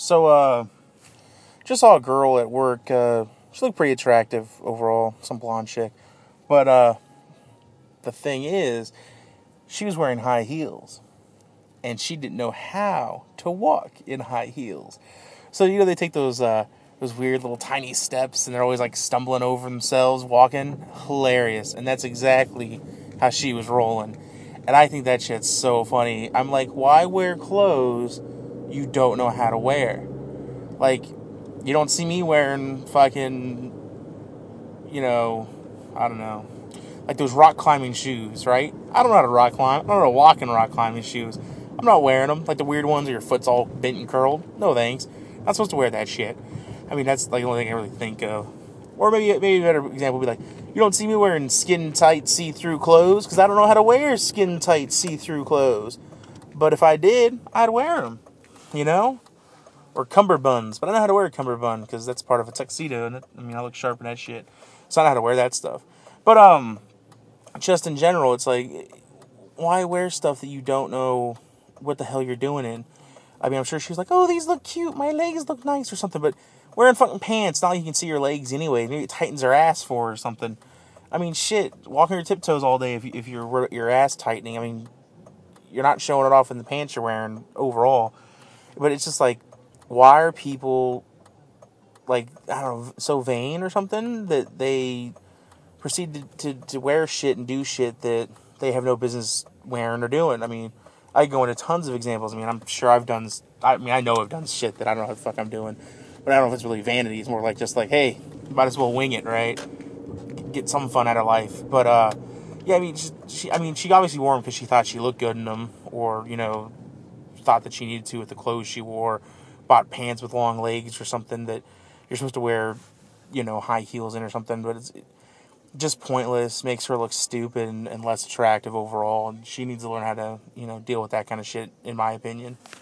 Just saw a girl at work. She looked pretty attractive overall, some blonde chick. But the thing is, she was wearing high heels, and she didn't know how to walk in high heels. So they take those weird little tiny steps, and they're always like stumbling over themselves walking. Hilarious, and that's exactly how she was rolling. And I think that shit's so funny. I'm like, why wear clothes you don't know how to wear? Like, you don't see me wearing fucking, I don't know, like those rock climbing shoes, right? I don't know how to rock climb. I don't know how to walk in rock climbing shoes. I'm not wearing them, like the weird ones where your foot's all bent and curled. No thanks. I'm not supposed to wear that shit. I mean, that's like the only thing I really think of. Or maybe a better example would be like, you don't see me wearing skin tight see-through clothes because I don't know how to wear skin tight see-through clothes. But if I did, I'd wear them, you know? Or cummerbunds, but I don't know how to wear a cummerbund because that's part of a tuxedo, and I look sharp in that shit, so I know how to wear that stuff. But just in general, it's like, why wear stuff that you don't know what the hell you're doing in? I mean, I'm sure she was like, oh, these look cute, my legs look nice or something, but wearing fucking pants, not like you can see your legs anyway. Maybe it tightens her ass for her or something. I mean, shit, walking your tiptoes all day if you're your ass tightening. I mean, you're not showing it off in the pants you're wearing overall. But it's just like, why are people, like, I don't know, so vain or something that they proceed to wear shit and do shit that they have no business wearing or doing? I mean, I go into tons of examples. I mean, I'm sure I know I've done shit that I don't know how the fuck I'm doing. But I don't know if it's really vanity. It's more like just like, hey, might as well wing it, right? Get some fun out of life. But, yeah, I mean, she obviously wore them because she thought she looked good in them, or, thought that she needed to with the clothes she wore, bought pants with long legs or something that you're supposed to wear, high heels in or something, but it's just pointless, makes her look stupid and less attractive overall, and she needs to learn how to, deal with that kind of shit, in my opinion.